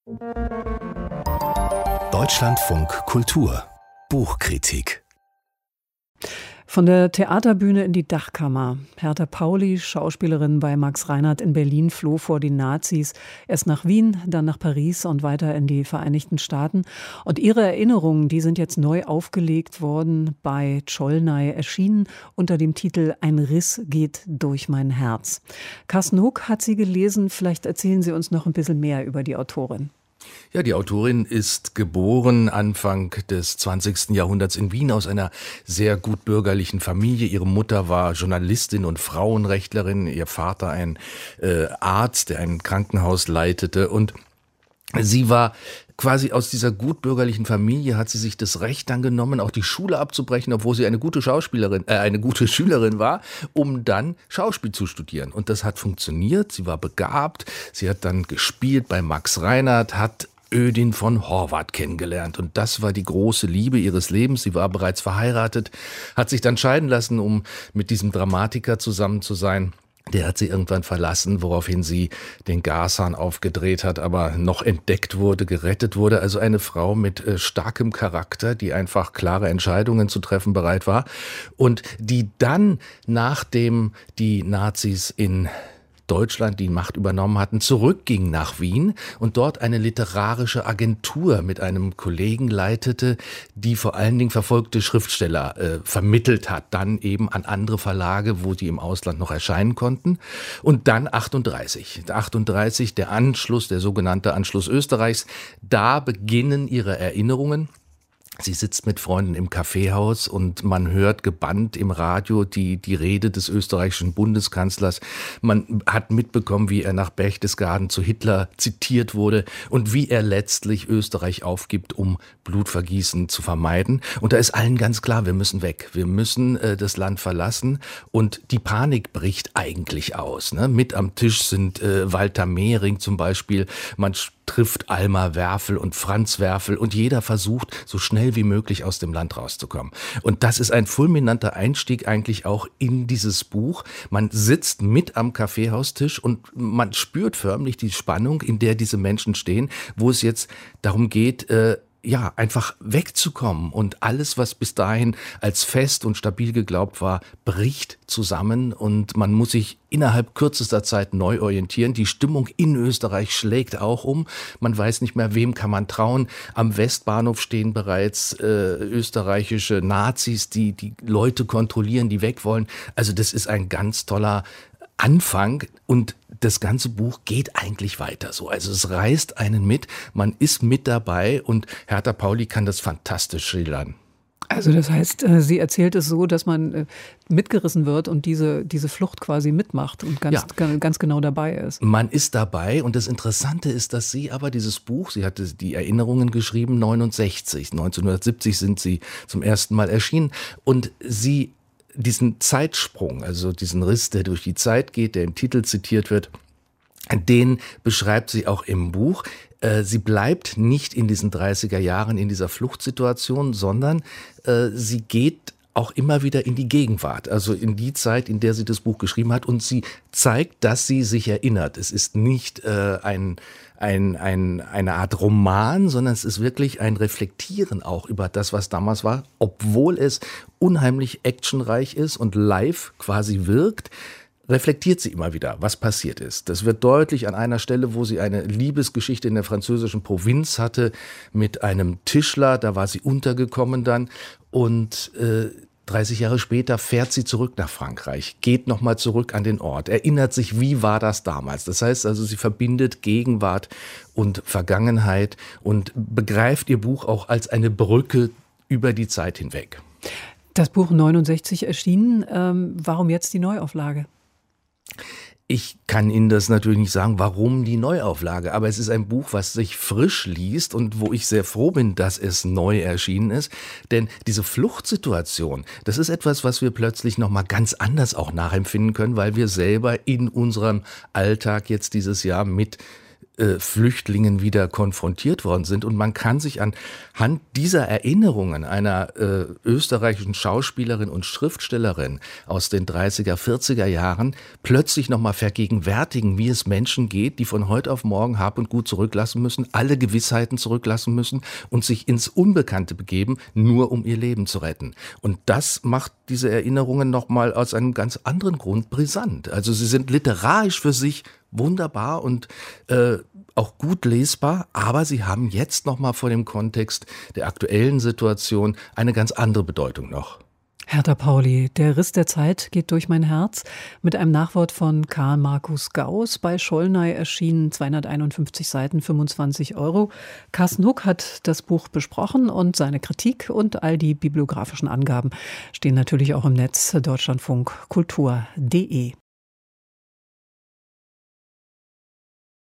Deutschlandfunk Kultur Buchkritik. Von der Theaterbühne in die Dachkammer. Hertha Pauli, Schauspielerin bei Max Reinhardt in Berlin, floh vor den Nazis. Erst nach Wien, dann nach Paris und weiter in die Vereinigten Staaten. Und ihre Erinnerungen, die sind jetzt neu aufgelegt worden, bei Csolnay erschienen, unter dem Titel Ein Riss geht durch mein Herz. Carsten Huck hat sie gelesen. Vielleicht erzählen Sie uns noch ein bisschen mehr über die Autorin. Ja, die Autorin ist geboren Anfang des 20. Jahrhunderts in Wien aus einer sehr gut bürgerlichen Familie. Ihre Mutter war Journalistin und Frauenrechtlerin, ihr Vater ein Arzt, der ein Krankenhaus leitete, und sie war quasi aus dieser gutbürgerlichen Familie, hat sie sich das Recht dann genommen, auch die Schule abzubrechen, obwohl sie eine gute Schülerin war, um dann Schauspiel zu studieren. Und das hat funktioniert. Sie war begabt. Sie hat dann gespielt bei Max Reinhardt, hat Ödin von Horvath kennengelernt. Und das war die große Liebe ihres Lebens. Sie war bereits verheiratet, hat sich dann scheiden lassen, um mit diesem Dramatiker zusammen zu sein. Der hat sie irgendwann verlassen, woraufhin sie den Gashahn aufgedreht hat, aber noch entdeckt wurde, gerettet wurde. Also eine Frau mit starkem Charakter, die einfach klare Entscheidungen zu treffen bereit war und die dann, nachdem die Nazis in Deutschland die Macht übernommen hatten, zurückging nach Wien und dort eine literarische Agentur mit einem Kollegen leitete, die vor allen Dingen verfolgte Schriftsteller vermittelt hat, dann eben an andere Verlage, wo die im Ausland noch erscheinen konnten. Und dann 38, der Anschluss, der sogenannte Anschluss Österreichs, da beginnen ihre Erinnerungen. Sie sitzt mit Freunden im Kaffeehaus und man hört gebannt im Radio die Rede des österreichischen Bundeskanzlers. Man hat mitbekommen, wie er nach Berchtesgaden zu Hitler zitiert wurde und wie er letztlich Österreich aufgibt, um Blutvergießen zu vermeiden. Und da ist allen ganz klar, wir müssen weg. Wir müssen das Land verlassen. Und die Panik bricht eigentlich aus. Ne? Mit am Tisch sind Walter Mehring zum Beispiel. Man trifft Alma Werfel und Franz Werfel und jeder versucht, so schnell wie möglich aus dem Land rauszukommen. Und das ist ein fulminanter Einstieg eigentlich auch in dieses Buch. Man sitzt mit am Kaffeehaustisch und man spürt förmlich die Spannung, in der diese Menschen stehen, wo es jetzt darum geht, einfach wegzukommen, und alles, was bis dahin als fest und stabil geglaubt war, bricht zusammen und man muss sich innerhalb kürzester Zeit neu orientieren. Die Stimmung in Österreich schlägt auch um. Man weiß nicht mehr, wem kann man trauen. Am Westbahnhof stehen bereits österreichische Nazis, die Leute kontrollieren, die weg wollen. Also das ist ein ganz toller Anfang, und das ganze Buch geht eigentlich weiter so. Also es reißt einen mit, man ist mit dabei und Hertha Pauli kann das fantastisch schildern. Also das heißt, sie erzählt es so, dass man mitgerissen wird und diese Flucht quasi mitmacht und ganz genau dabei ist. Man ist dabei, und das Interessante ist, dass sie aber dieses Buch, sie hatte die Erinnerungen geschrieben 1970 sind sie zum ersten Mal erschienen, und sie diesen Zeitsprung, also diesen Riss, der durch die Zeit geht, der im Titel zitiert wird, den beschreibt sie auch im Buch. Sie bleibt nicht in diesen 30er Jahren in dieser Fluchtsituation, sondern sie geht auch immer wieder in die Gegenwart, also in die Zeit, in der sie das Buch geschrieben hat, und sie zeigt, dass sie sich erinnert. Es ist nicht eine Art Roman, sondern es ist wirklich ein Reflektieren auch über das, was damals war, obwohl es unheimlich actionreich ist und live quasi wirkt. Reflektiert sie immer wieder, was passiert ist. Das wird deutlich an einer Stelle, wo sie eine Liebesgeschichte in der französischen Provinz hatte mit einem Tischler, da war sie untergekommen dann, und 30 Jahre später fährt sie zurück nach Frankreich, geht nochmal zurück an den Ort, erinnert sich, wie war das damals. Das heißt also, sie verbindet Gegenwart und Vergangenheit und begreift ihr Buch auch als eine Brücke über die Zeit hinweg. Das Buch 69 erschienen, warum jetzt die Neuauflage? Ich kann Ihnen das natürlich nicht sagen, warum die Neuauflage, aber es ist ein Buch, was sich frisch liest und wo ich sehr froh bin, dass es neu erschienen ist. Denn diese Fluchtsituation, das ist etwas, was wir plötzlich nochmal ganz anders auch nachempfinden können, weil wir selber in unserem Alltag jetzt dieses Jahr mit Flüchtlingen wieder konfrontiert worden sind. Und man kann sich anhand dieser Erinnerungen einer österreichischen Schauspielerin und Schriftstellerin aus den 30er, 40er Jahren plötzlich nochmal vergegenwärtigen, wie es Menschen geht, die von heute auf morgen Hab und Gut zurücklassen müssen, alle Gewissheiten zurücklassen müssen und sich ins Unbekannte begeben, nur um ihr Leben zu retten. Und das macht diese Erinnerungen nochmal aus einem ganz anderen Grund brisant. Also sie sind literarisch für sich wunderbar und auch gut lesbar, aber sie haben jetzt nochmal vor dem Kontext der aktuellen Situation eine ganz andere Bedeutung noch. Hertha Pauli, Der Riss der Zeit geht durch mein Herz, mit einem Nachwort von Karl Markus Gauss, bei Schollnay erschienen, 251 Seiten, 25 €. Carsten Huck hat das Buch besprochen und seine Kritik und all die bibliografischen Angaben stehen natürlich auch im Netz deutschlandfunkkultur.de.